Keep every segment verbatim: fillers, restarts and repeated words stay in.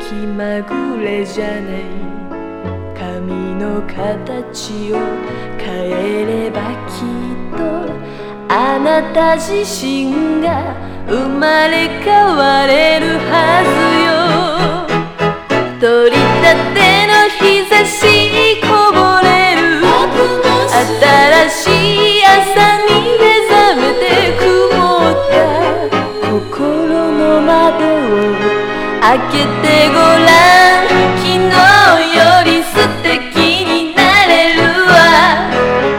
気まぐれじゃない。髪の形を変えればきっとあなた自身が生まれ変われるはずよ。取り立ての日差しこぼれる新しい朝に目覚めて曇った心の窓を開けてごらん。昨日より素敵になれるわ。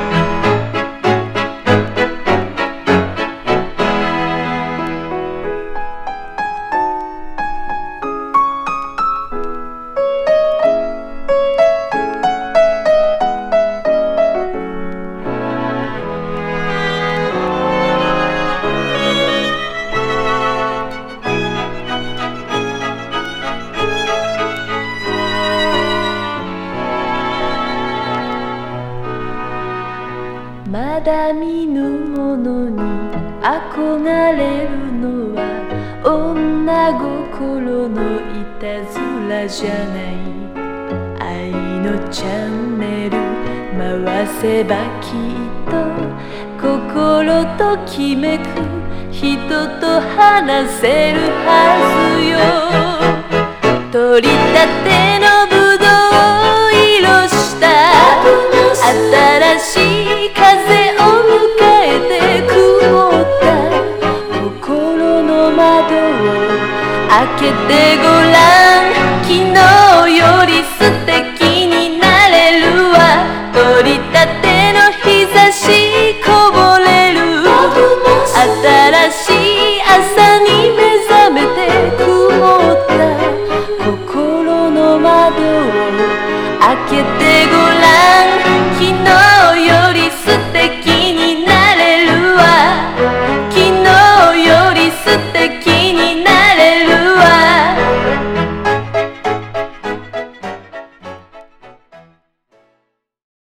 まだ見ぬものに憧れるのは女心のいたずらじゃない。愛のチャンネル回せばきっと心ときめく人と話せるはずよ。取り立てのぶどう色した新しい風を迎えて曇った心の窓を開けてごらん。昨日